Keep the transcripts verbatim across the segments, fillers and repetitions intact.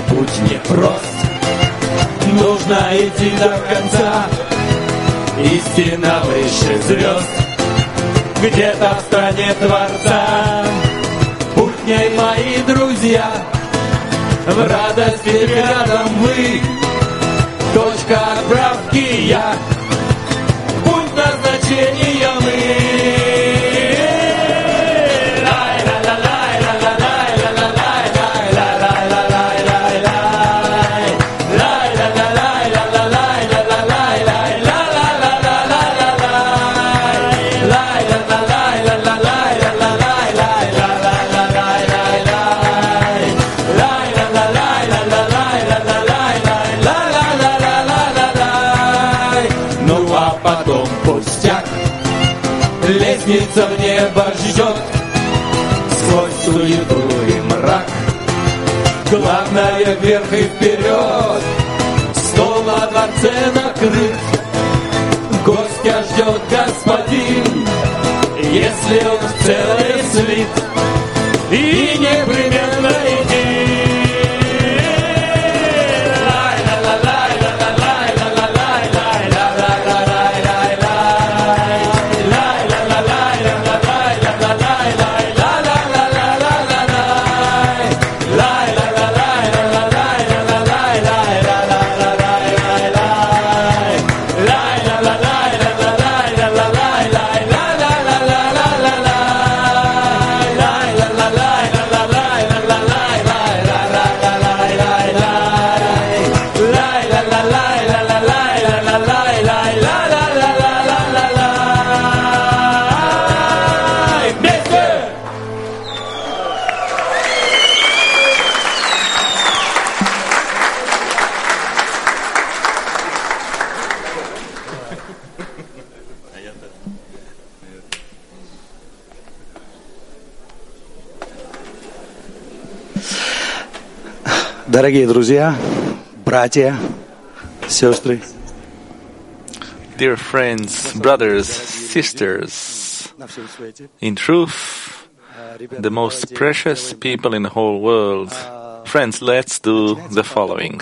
путь непрост, нужно идти до конца. Истина выше звезд, где-то в стране Творца. Путь к ней, мои друзья, в радости рядом вы. Точка отправки я, путь назначения мы. Лестница в небо ждет сквозь суету и мрак. Главное вверх и вперед, стол на дворце накрыт. Гостя ждет господин, если он в целый свит, и непременно иди. Дорогие друзья, братья, сестры, dear friends, brothers, sisters, in truth, the most precious people in the whole world, friends, let's do the following.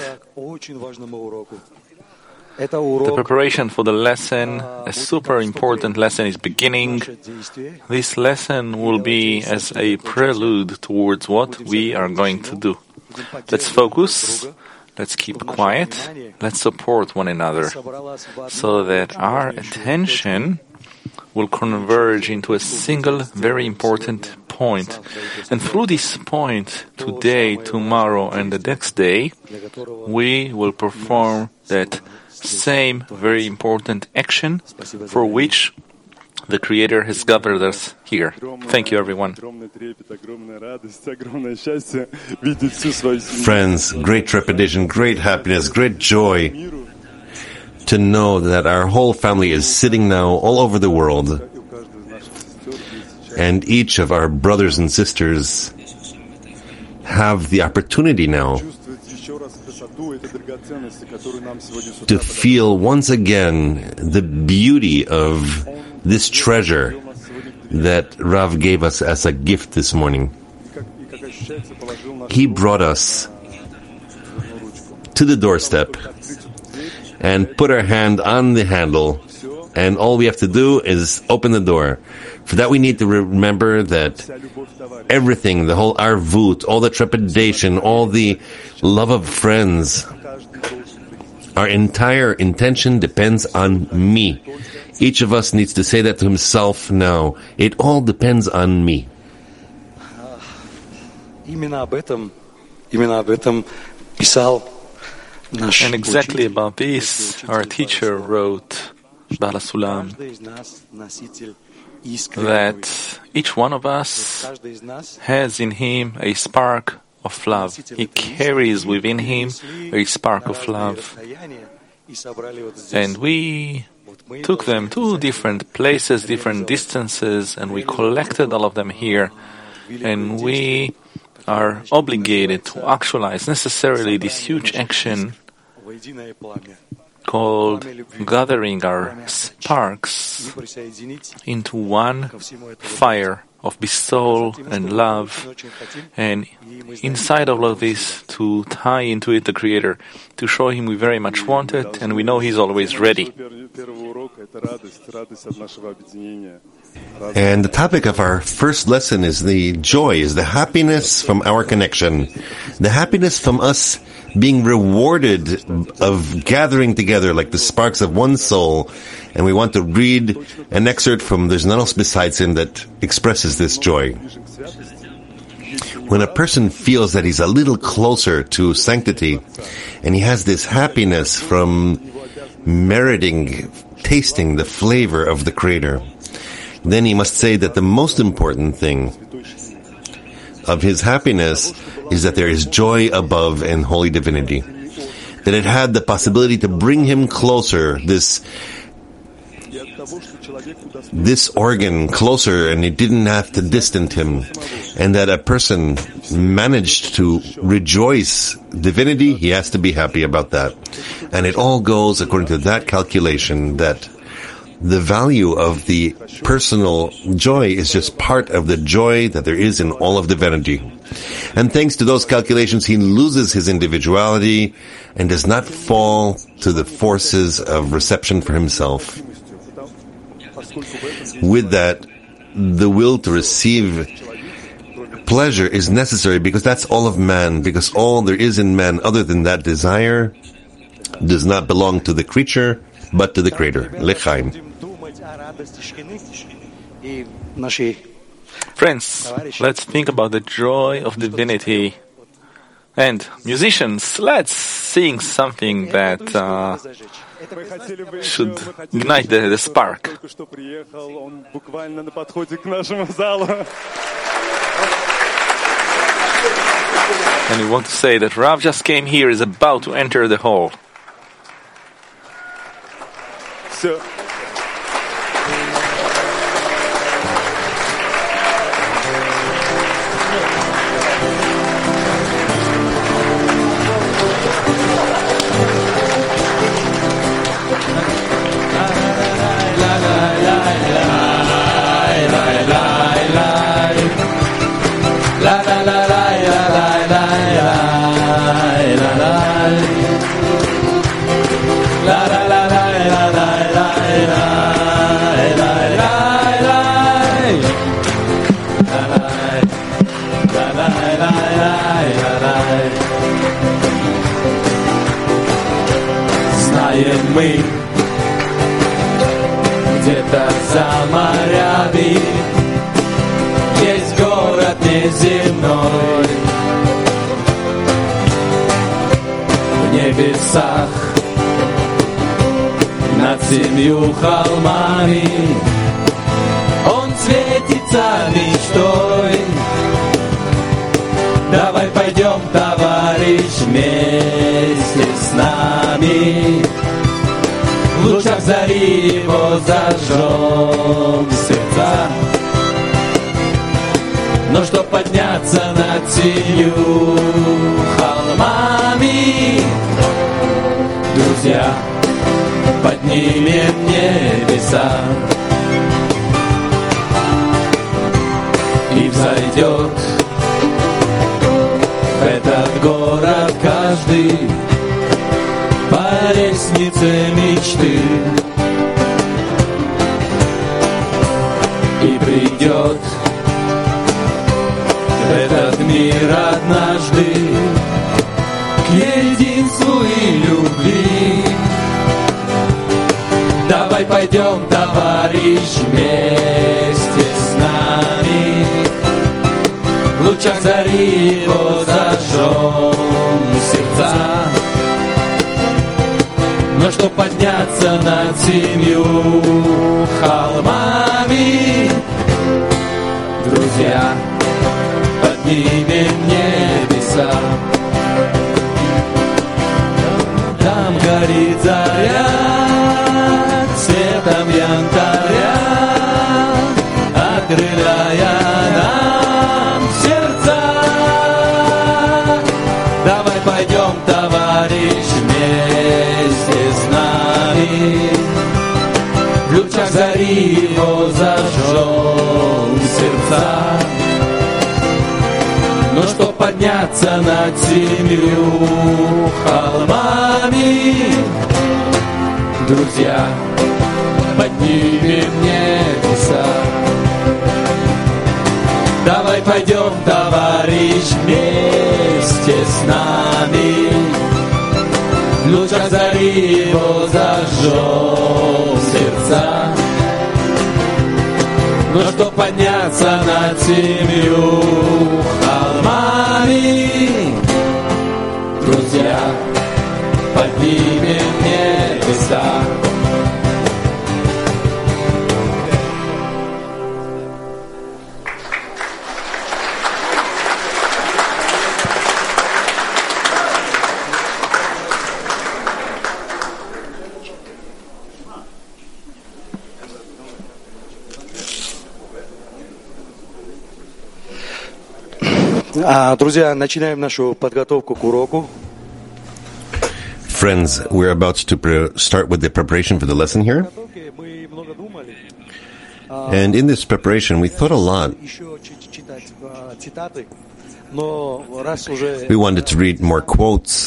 The preparation for the lesson, a super important lesson, is beginning. This lesson will be as a prelude towards what we are going to do. Let's focus, let's keep quiet, let's support one another, so that our attention will converge into a single, very important point. And through this point, today, tomorrow, and the next day, we will perform that same very important action for which the Creator has gathered us here. Thank you, everyone. Friends, great trepidation, great happiness, great joy to know that our whole family is sitting now all over the world, and each of our brothers and sisters have the opportunity now to feel once again the beauty of this treasure that Rav gave us as a gift this morning. He brought us to the doorstep and put our hand on the handle, and all we have to do is open the door. For that we need to remember that everything, the whole arvut, all the trepidation, all the love of friends, our entire intention depends on me. Each of us needs to say that to himself now. It all depends on me. And exactly about this, our teacher wrote, Baal HaSulam, that each one of us has in him a spark of love. He carries within him a spark of love. And we took them to different places, different distances, and we collected all of them here. And we are obligated to actualize necessarily this huge action called gathering our sparks into one fire of bestowal and love, and inside of all of this, to tie into it the Creator, to show Him we very much want it, and we know He's always ready. And the topic of our first lesson is the joy, is the happiness from our connection, the happiness from us being rewarded of gathering together like the sparks of one soul. And we want to read an excerpt from There's None Else Besides Him that expresses this joy. When a person feels that he's a little closer to sanctity, and he has this happiness from meriting, tasting the flavor of the Creator, then he must say that the most important thing of his happiness is that there is joy above in holy divinity. That it had the possibility to bring him closer, this this organ closer, and it didn't have to distance him. And that a person managed to rejoice divinity, he has to be happy about that. And it all goes according to that calculation, that the value of the personal joy is just part of the joy that there is in all of divinity. And thanks to those calculations, he loses his individuality and does not fall to the forces of reception for himself. With that, the will to receive pleasure is necessary, because that's all of man, because all there is in man other than that desire does not belong to the creature, but to the Creator. L'chaim. Friends, let's think about the joy of divinity. And musicians, let's sing something that uh, should ignite the, the spark. And we want to say that Rav just came here, is about to enter the hall. So. Знаем мы где-то за морями есть город неземной, в небесах над семью холмами он светится мечтой. Давай пойдем, товарищ, вместе с нами, в лучах зари его зажжем сердца. Но чтоб подняться над семью холмами, друзья, поднимем небеса, и взойдет в этот город каждый по лестнице мечты, и придет в этот мир однажды к единству и любви. Давай пойдем, товарищ, вместе с нами, в лучах зари его зажжем сердца. Но чтоб подняться над семью холмами, друзья, поднимем небеса. Там горит заря цветом янтаря, открывая нам сердца. Давай пойдем, товарищ, вместе с нами, в лучах зари его зажжем сердца. Но что подняться над семью холмами, друзья, поднимем небеса. Давай пойдем, товарищ, вместе с нами, в лучах зари его зажжем сердца. Но что подняться над семью холмами, друзья, поднимем небеса. А, друзья, начинаем нашу подготовку к уроку. Friends, we're about to pre- start with the preparation for the lesson here. And in this preparation, we thought a lot. We wanted to read more quotes.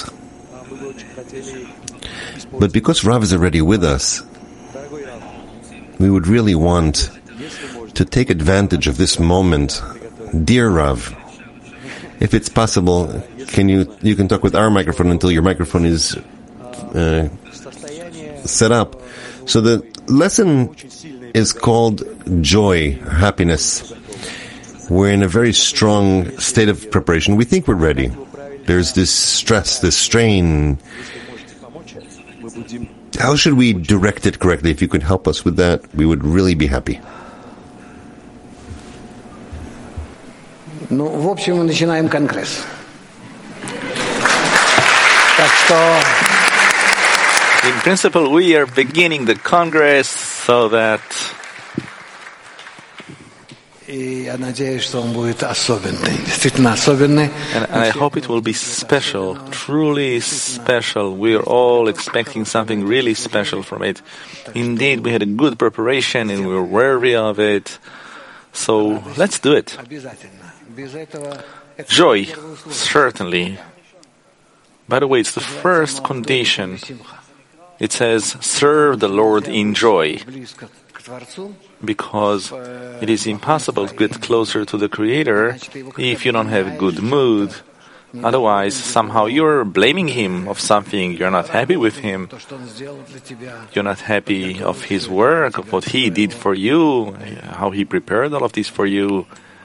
But because Rav is already with us, we would really want to take advantage of this moment. Dear Rav, if it's possible, can you you can talk with our microphone until your microphone is uh, set up. So the lesson is called joy, happiness. We're in a very strong state of preparation. We think we're ready. There's this stress, this strain. How should we direct it correctly? If you could help us with that, we would really be happy. Ну, в общем, мы начинаем конгресс. Так что... In principle, we are beginning the Congress so that... И я надеюсь, что он будет особенный, действительно особенный. And, and I hope it will be special, truly special. We are all expecting something really special from it. Indeed, we had a good preparation and we were worthy of it. So, let's do it. Joy, certainly. By the way, it's the first condition. It says, serve the Lord in joy. Because it is impossible to get closer to the Creator if you don't have a good mood. Otherwise, somehow you're blaming Him of something. You're not happy with Him. You're not happy of His work, of what He did for you, how He prepared all of this for you.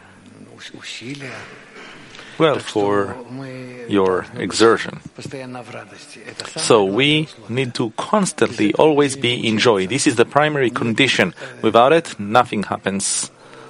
Well, for your exertion. So we need to constantly always be in joy. This is the primary condition. Without it, nothing happens.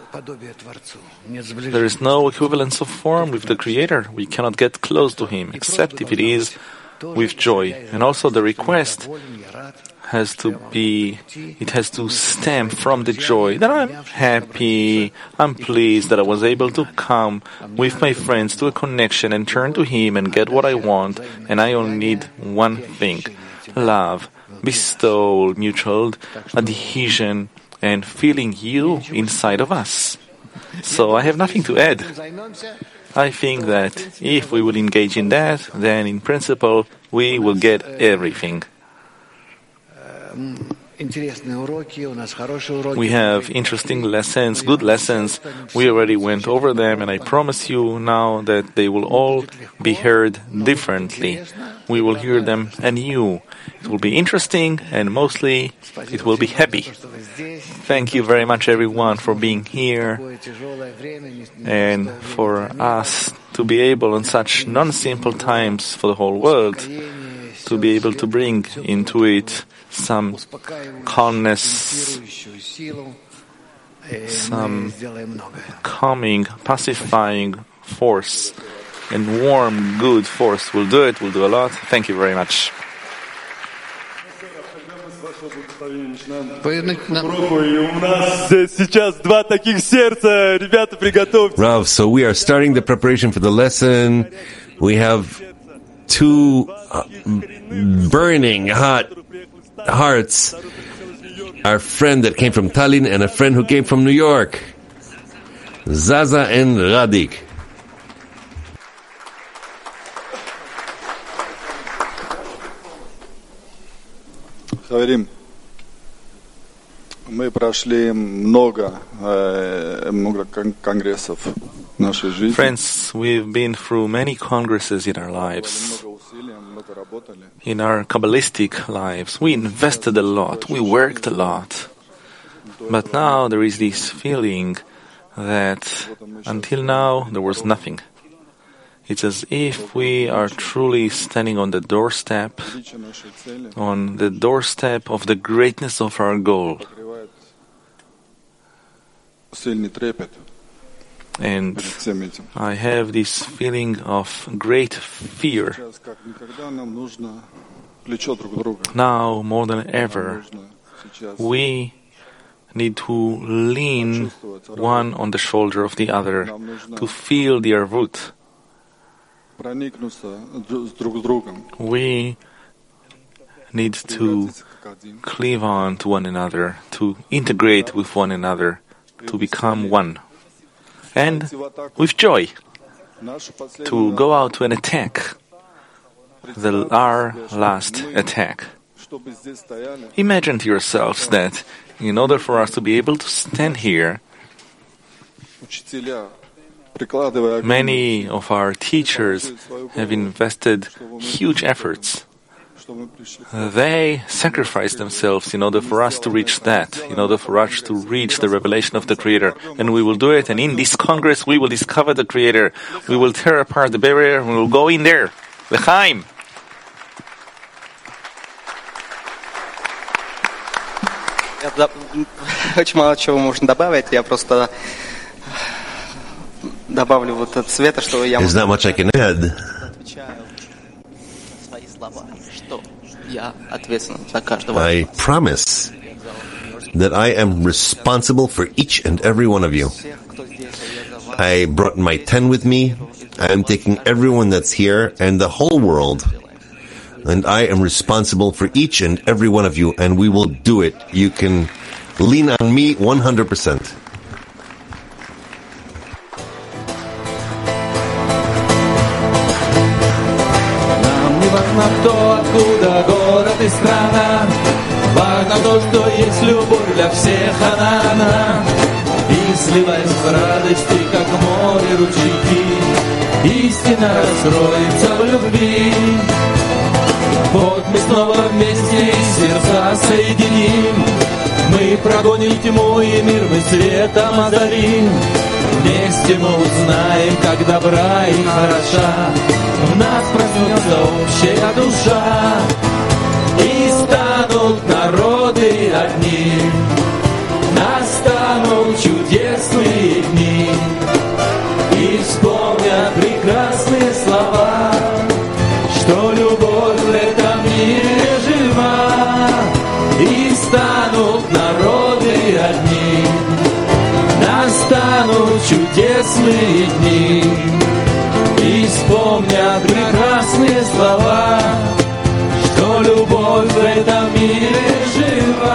There is no equivalence of form with the Creator. We cannot get close to Him, except if it is with joy. And also the request has to be, it has to stem from the joy that I'm happy, I'm pleased that I was able to come with my friends to a connection and turn to Him and get what I want, and I only need one thing: love, bestowal, mutual adhesion, and feeling you inside of us. So I have nothing to add. I think that if we would engage in that, then in principle we will get everything. We have interesting lessons, good lessons. We already went over them, and I promise you now that they will all be heard differently. We will hear them anew. It will be interesting, and mostly it will be happy. Thank you very much, everyone, for being here, and for us to be able in such non-simple times for the whole world, to be able to bring into it some calmness, some calming, pacifying force, and warm, good force. We'll do it, we'll do a lot. Thank you very much. Rav, so we are starting the preparation for the lesson. We have two uh, burning hot hearts. our friend that came from Tallinn and a friend who came from New York. Zaza and Radik. Хаверим, мы прошли много, много конгрессов в нашей жизни. Friends, we've been through many congresses in our lives. In our Kabbalistic lives, we invested a lot, we worked a lot. But now there is this feeling that until now there was nothing. It's as if we are truly standing on the doorstep, on the doorstep of the greatness of our goal. And I have this feeling of great fear. Now, more than ever, we need to lean one on the shoulder of the other, to feel the arvut. We need to cleave on to one another, to integrate with one another, to become one. And with joy, to go out to an attack, the, our last attack. Imagine to yourselves that in order for us to be able to stand here, many of our teachers have invested huge efforts. They sacrificed themselves in order for us to reach that, in order for us to reach the revelation of the Creator. And we will do it, and in this Congress we will discover the Creator. We will tear apart the barrier, and we will go in there. L'chaim! Очень мало чего можно добавить, я просто добавлю вот от Света, что я... There's not much I can add. I promise that I am responsible for each and every one of you. I brought my ten with me. I am taking everyone that's here and the whole world, and I am responsible for each and every one of you, and we will do it. You can lean on me one hundred percent. То, откуда город и страна, важно то, что есть любовь для всех она. И сливаясь в радости, как море ручейки, истина раскроется в любви. Вот мы снова вместе и сердца соединим. Мы прогоним тьму и мир мы светом озарим. Вместе мы узнаем, как добра и хороша в нас проснется общая душа. И станут народы одни, настанут чудесные дни. И вспомнят прекрасные слова, что любовь в этом мире жива. И станут народы одни, настанут чудесные дни. И вспомнят прекрасные слова, что любовь в этом мире жива.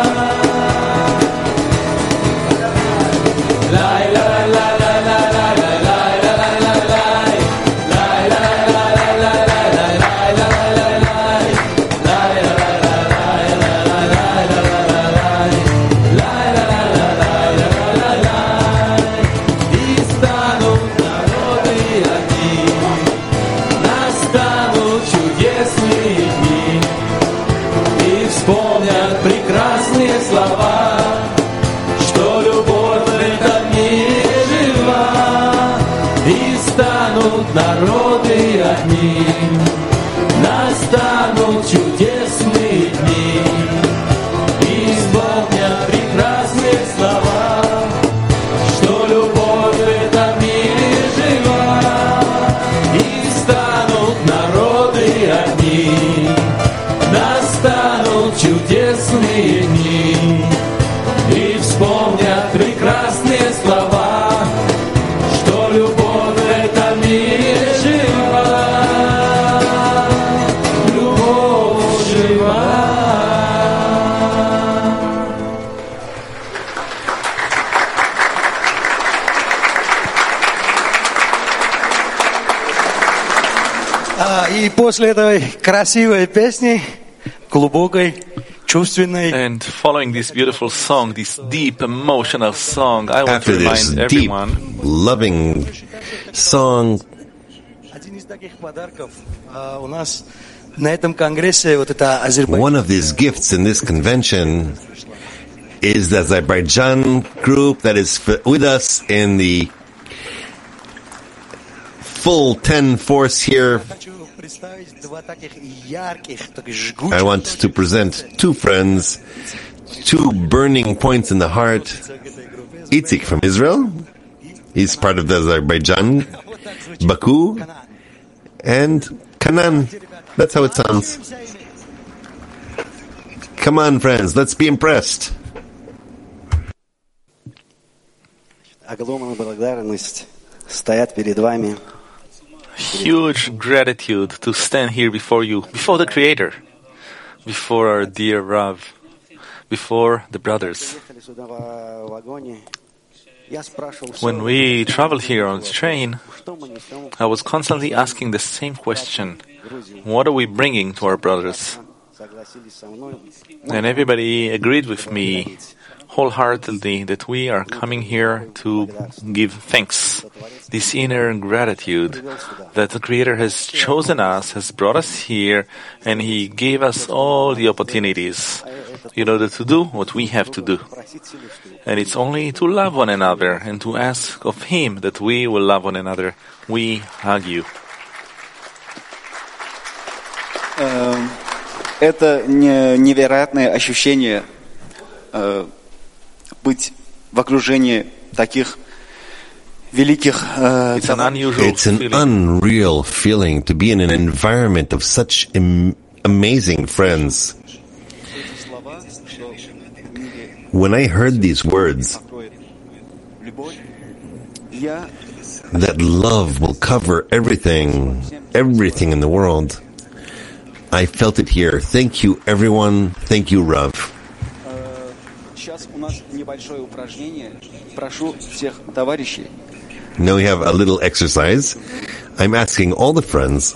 Народы одни, настанут чудесные дни. И вспомнят прекрасные слова, что любовь в этом мире жива. И станут народы одни, настанут чудесные дни. И вспомнят прекрасные слова, что любовь в этом мире жива. Любовь после этой красивой песни, глубокой, чувственной, And following this beautiful song, this deep emotional song, I want to After this remind deep, everyone loving song, один из таких подарков а, у нас на этом конгрессе вот это Азербайджан. one of these gifts in this convention is the Azerbaijan group that is f- with us in the full ten force here. I want to present two friends, two burning points in the heart. Itzik from Israel, he's part of the Azerbaijan, Baku, and Kanan. That's how it sounds. Come on, friends, let's be impressed. Огромная благодарность стоять перед вами. huge gratitude to stand here before you, before the Creator, before our dear Rav, before the brothers. When we traveled here on the train, I was constantly asking the same question: what are we bringing to our brothers? And everybody agreed with me wholeheartedly that we are coming here to give thanks, this inner gratitude that the Creator has chosen us, has brought us here, and He gave us all the opportunities in order to do what we have to do. And it's only to love one another and to ask of Him that we will love one another. We hug you. Это невероятное ощущение быть в окружении таких великих It's an unusual It's an feeling. unreal feeling to be in an environment of such am- amazing friends. When I heard these words, that love will cover everything, everything in the world, I felt it here. Thank you, everyone. Thank you, Rav. Сейчас у нас небольшое упражнение. Прошу всех товарищей. Now we have a little exercise. I'm asking all the friends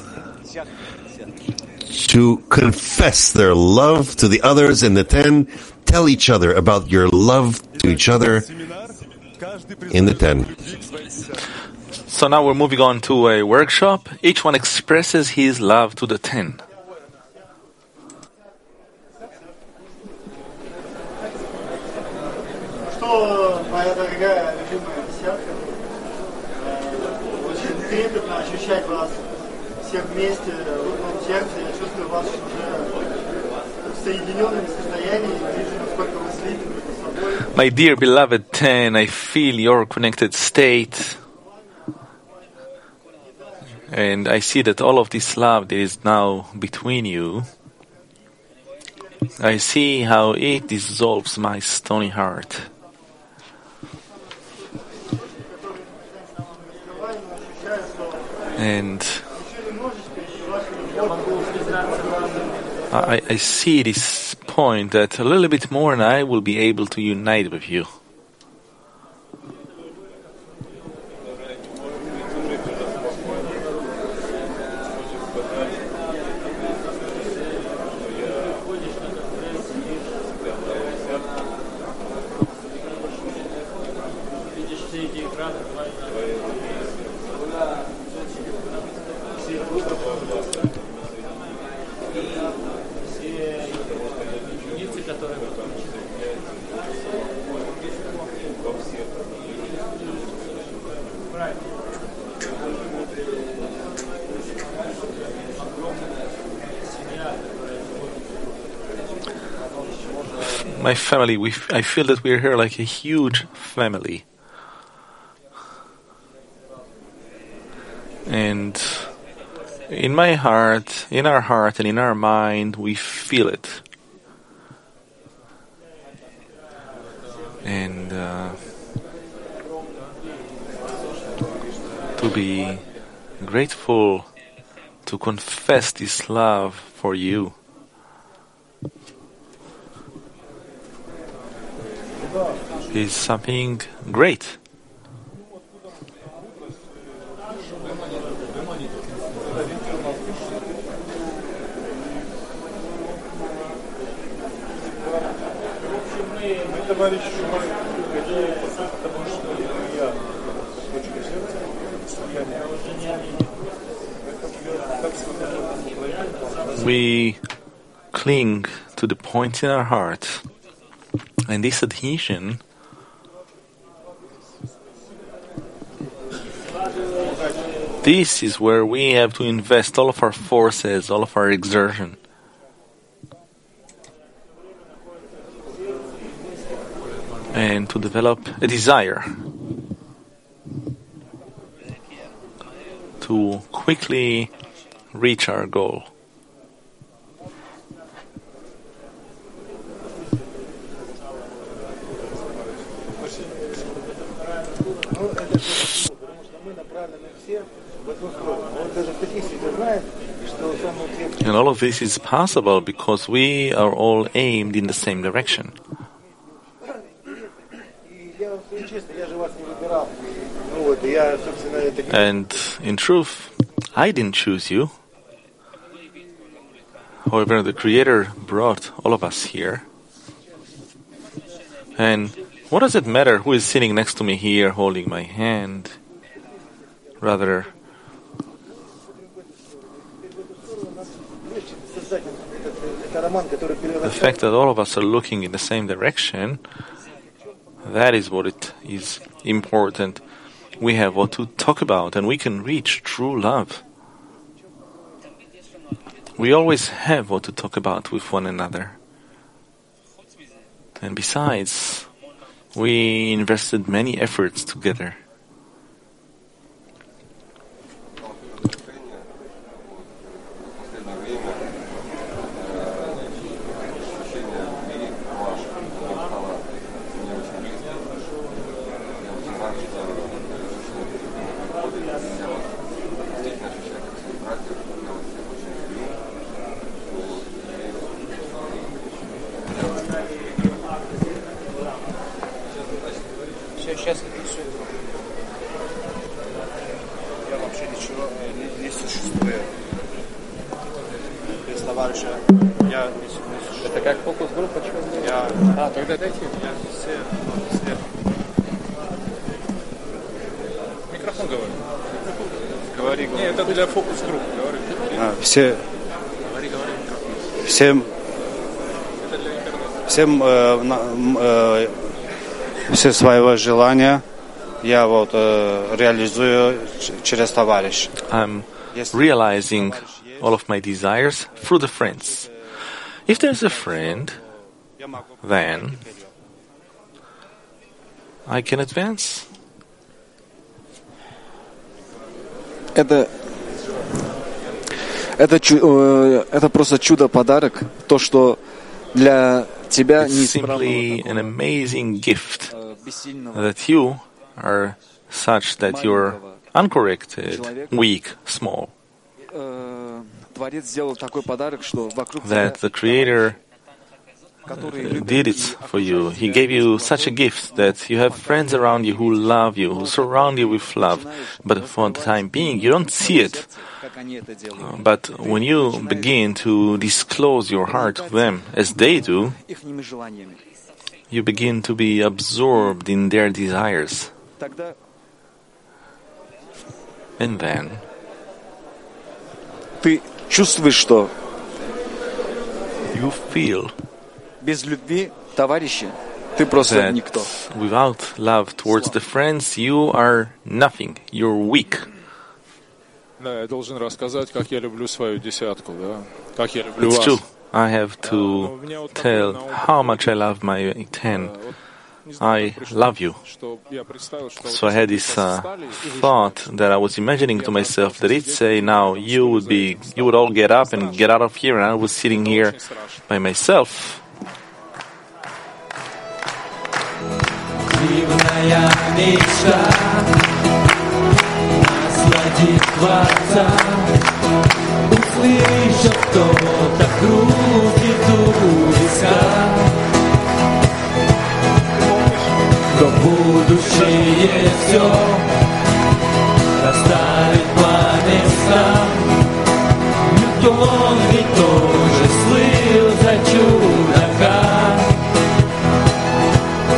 to confess their love to the others in the ten. Tell each other about your love to each other in the ten. So now we're moving on to a workshop. Each one expresses his love to the ten. Что, моя дорогая, любимая десятка, очень трепетно ощущать вас всех вместе в одном сердце. Я чувствую вас уже в соединенном состоянии, вижу, насколько вы слиты между собой. My dear beloved ten, I feel your connected state. And I see that all of this love that is now between you, I see how it dissolves my stony heart. And I, I see this point that a little bit more and I will be able to unite with you. My family, we f- I feel that we're here like a huge family. And in my heart, in our heart and in our mind, we feel it. And uh, to be grateful, to confess this love for you. Is something great. We cling to the point in our heart, and this adhesion this is where we have to invest all of our forces, all of our exertion. And to develop a desire to quickly reach our goal. And all of this is possible because we are all aimed in the same direction. And in truth, I didn't choose you. However, the Creator brought all of us here. And what does it matter who is sitting next to me here holding my hand? Rather, the fact that all of us are looking in the same direction, that is what it is important. We have what to talk about, and we can reach true love. We always have what to talk about with one another. And besides, we invested many efforts together. Сейчас все. Я вообще ничего не, не существую. Без товарища я не, не существую. Это как фокус-группа? Я... А, тогда дайте. Я все, все. Микрофон говори. Говори, говори. Нет, это для фокус-группы. Говори. А, все... Говори, говори. Всем... Всем... Э, э, все своего желания я вот э, реализую через товарищ. I'm realizing all of my desires through the friends. If there's a friend, then I can advance. Это это это просто чудо-подарок, то, что для тебя It's simply an amazing gift that you are such that you're uncorrected, weak, small. That the Creator did it for you. He gave you such a gift that you have friends around you who love you, who surround you with love. But for the time being, you don't see it. But when you begin to disclose your heart to them, as they do, you begin to be absorbed in their desires. And then ты чувствуешь, что you feel без любви, товарищи, ты просто никто. Without love towards the friends, you are nothing. You're weak. Да, я должен рассказать, как я люблю свою десятку, да? Как я люблю It's вас. true. I have to tell how much I love my ten. I love you. So I had this uh, thought that I was imagining to myself that it's say now you would be, you would all get up and get out of here, and I was sitting here by myself. Дивная мечта насладить Творца, услышав, кто-то крутит у виска, то будущее все расставить по местам. Ньютон ведь тоже слыл за чудака.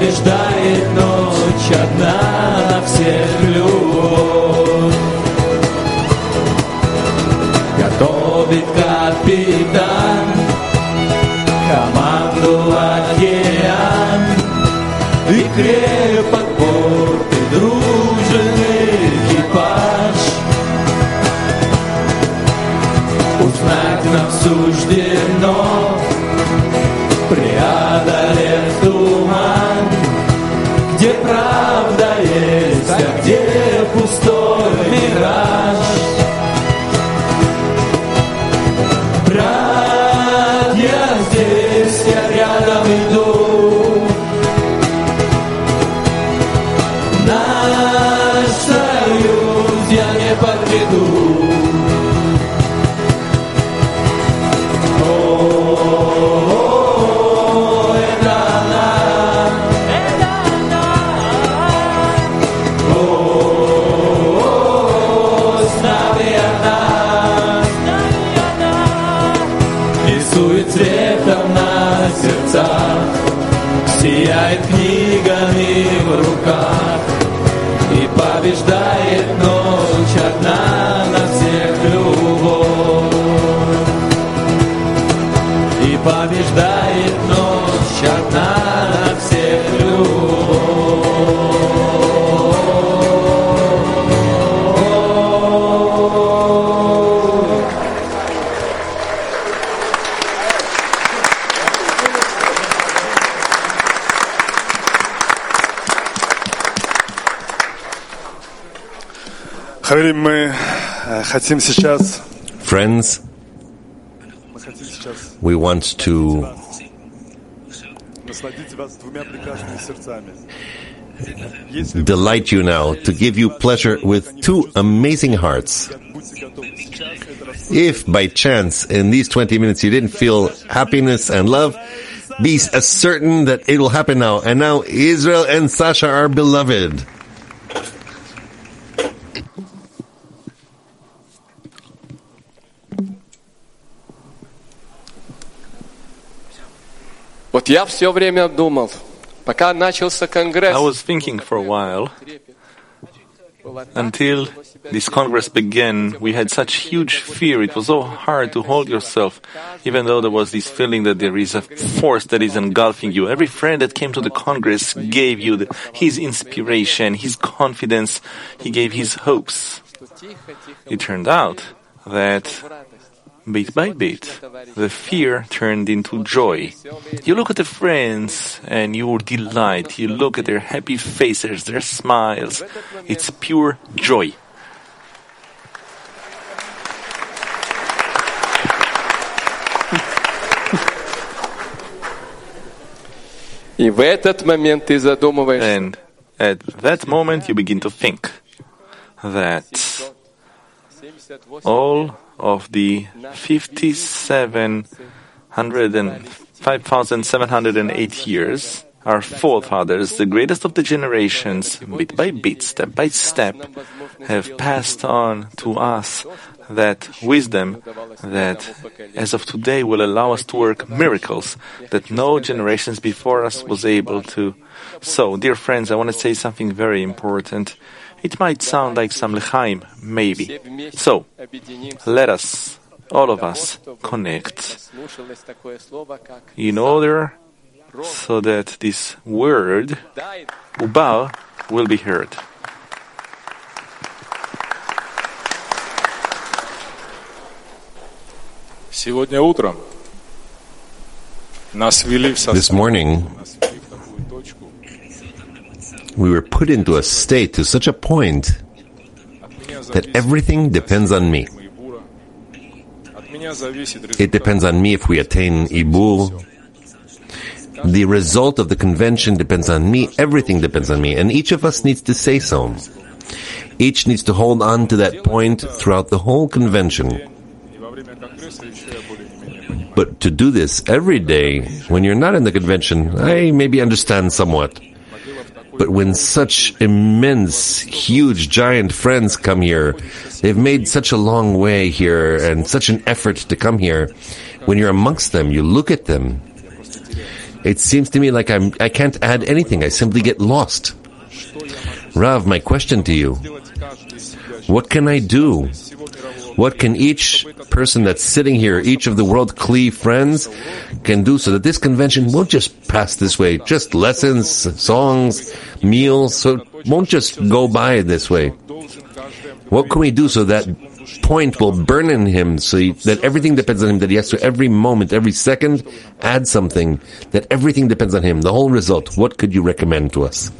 побеждает ночь одна на всех любовь. Готовит капитан команду океан, и крепок порт, и дружен экипаж. Узнать нам суждено, преодолев туман, где правда есть, а где пустой мираж. Братья, здесь я рядом иду, наш союз я не подведу. Цветом на сердцах, сияет книгами в руках, и побеждает ночь одна на всех любовь. И побеждает ночь одна на всех любовь. Friends, we want to delight you now, to give you pleasure with two amazing hearts. If by chance in these twenty minutes you didn't feel happiness and love, be as certain that it will happen now. And now Israel and Sasha are beloved. Вот я все время думал, пока начался конгресс. I was thinking for a while, until this Congress began, we had such huge fear. It was so hard to hold yourself, even though there was this feeling that there is a force that is engulfing you. Every friend that came to the Congress gave you the, his inspiration, his confidence, he gave his hopes. It turned out that bit by bit, the fear turned into joy. You look at the friends and you delight. You look at their happy faces, their smiles. It's pure joy. И в этот момент ты задумываешься. And at that moment you begin to think that all of the fifty-seven hundred and five thousand seven hundred eight years, our forefathers, the greatest of the generations, bit by bit, step by step, have passed on to us that wisdom that, as of today, will allow us to work miracles that no generations before us was able to. So, dear friends, I want to say something very important. It might sound like some l'chaim, maybe. So, let us, all of us, connect in order so that this word, uba, will be heard. Сегодня утром нас ввели в состав. This morning, we were put into a state to such a point that everything depends on me. It depends on me if we attain Ibur. The result of the convention depends on me. Everything depends on me. And each of us needs to say so. Each needs to hold on to that point throughout the whole convention. But to do this every day, when you're not in the convention, I maybe understand somewhat. But when such immense, huge, giant friends come here, they've made such a long way here and such an effort to come here. When you're amongst them, you look at them, it seems to me like I'm, I can't add anything. I simply get lost. Rav, my question to you, what can I do? What can each person that's sitting here, each of the World Kli friends, can do so that this convention won't just pass this way, just lessons, songs, meals, so it won't just go by this way. What can we do so that point will burn in him, so he, that everything depends on him, that he has to every moment, every second, add something, that everything depends on him, the whole result? What could you recommend to us?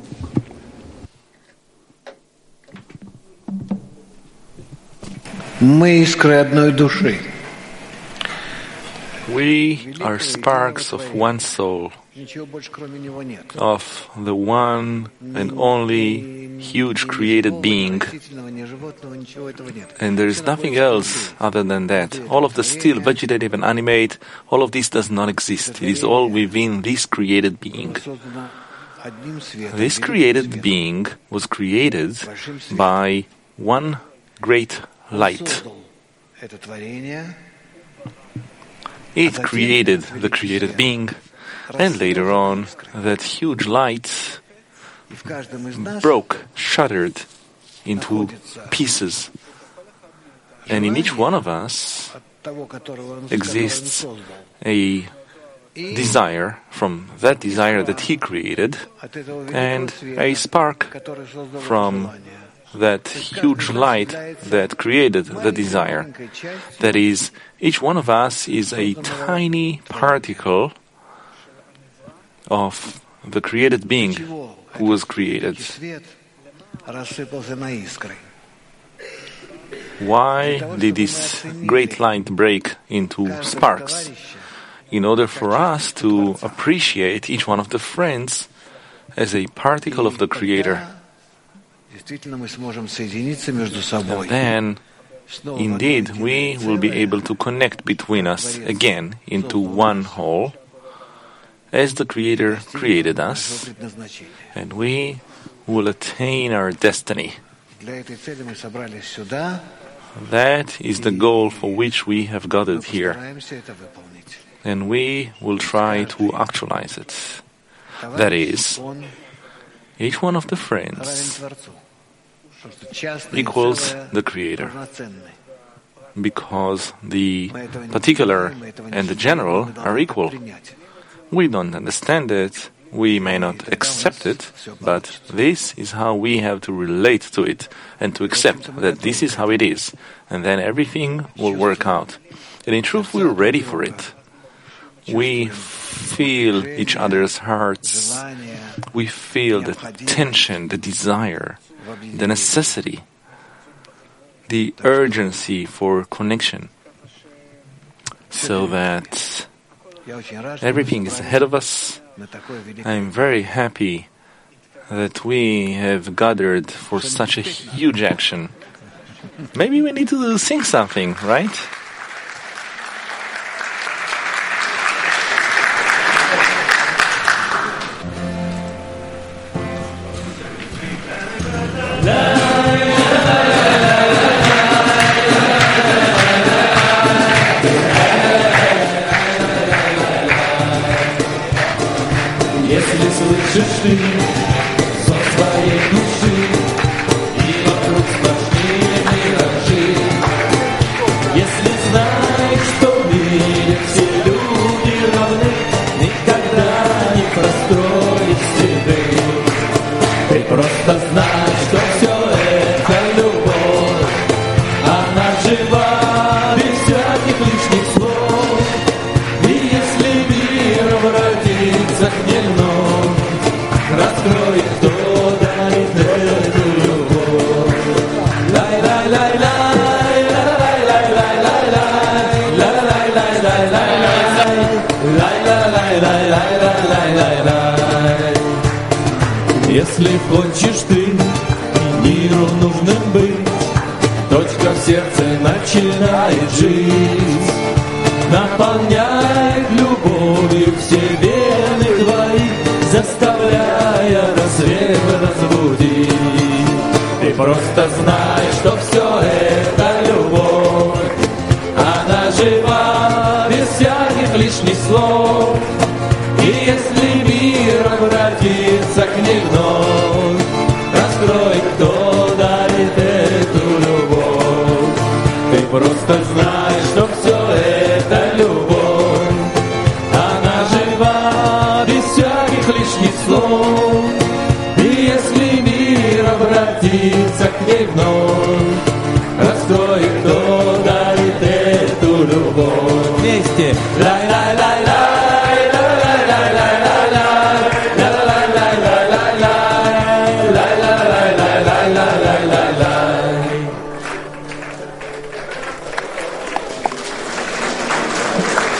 We are sparks of one soul, of the one and only huge created being, and there is nothing else other than that. All of the still, vegetative and animate, all of this does not exist. It is all within this created being. This created being was created by one great light. It created the created being, and later on, that huge light broke, shattered into pieces. And in each one of us exists a desire from that desire that he created, and a spark from that huge light that created the desire. That is, each one of us is a tiny particle of the created being who was created. Why did this great light break into sparks? In order for us to appreciate each one of the friends as a particle of the Creator. And then, indeed, we will be able to connect between us again into one whole, as the Creator created us, and we will attain our destiny. That is the goal for which we have gathered here, and we will try to actualize it. That is, each one of the friends equals the Creator, because the particular and the general are equal. We don't understand it, we may not accept it, but this is how we have to relate to it and to accept that this is how it is, and then everything will work out. And in truth, we're ready for it. We feel each other's hearts. We feel the tension, the desire, the necessity, the urgency for connection, so that everything is ahead of us. I'm very happy that we have gathered for such a huge action. Maybe we need to sing something, right? Если слышишь ты со своей души, и вокруг сплошные миражи, если знаешь, что в мире все люди равны, никогда не простроишься ты. Ты просто знай, что все это любовь, она жива без всяких лишних слов. И если мир обратится к ней, раскроет кто-то эту любовь. Лай-лай-лай-лай, лай-лай-лай-лай-лай, лай-лай-лай-лай-лай, лай-лай-лай-лай-лай-лай. Если хочешь ты миру нужным быть, точка в сердце начинает жить, наполняет любовью все вены твои, заставляя рассвет разбудить. Ты просто знай, что все